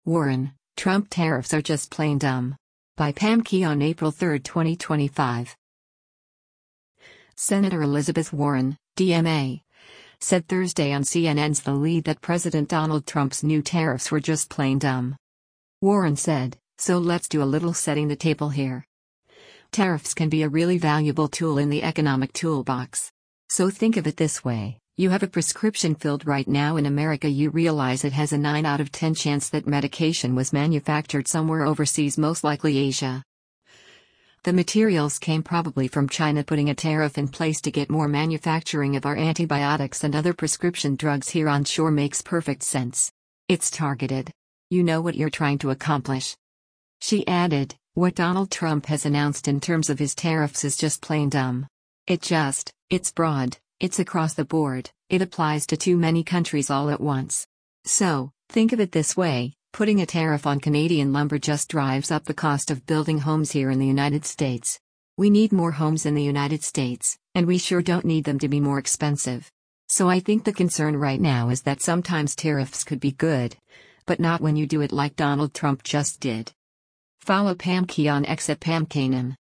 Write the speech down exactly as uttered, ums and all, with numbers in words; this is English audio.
Warren, Trump tariffs are just plain dumb. By Pam Key on April third, twenty twenty-five. Senator Elizabeth Warren, D M A, said Thursday on C N N's The Lead that President Donald Trump's new tariffs were just plain dumb. Warren said, "So let's do a little setting the table here. Tariffs can be a really valuable tool in the economic toolbox. So think of it this way. You have a prescription filled right now in America. You realize it has a nine out of ten chance that medication was manufactured somewhere overseas, most likely Asia. The materials came probably from China. Putting a tariff in place to get more manufacturing of our antibiotics and other prescription drugs here on shore makes perfect sense. It's targeted. You know what you're trying to accomplish." She added, "What Donald Trump has announced in terms of his tariffs is just plain dumb. It just, it's broad. It's across the board, it applies to too many countries all at once. So, think of it this way, putting a tariff on Canadian lumber just drives up the cost of building homes here in the United States. We need more homes in the United States, and we sure don't need them to be more expensive. So I think the concern right now is that sometimes tariffs could be good, but not when you do it like Donald Trump just did." Follow Pam Key on X at Pam Kanan.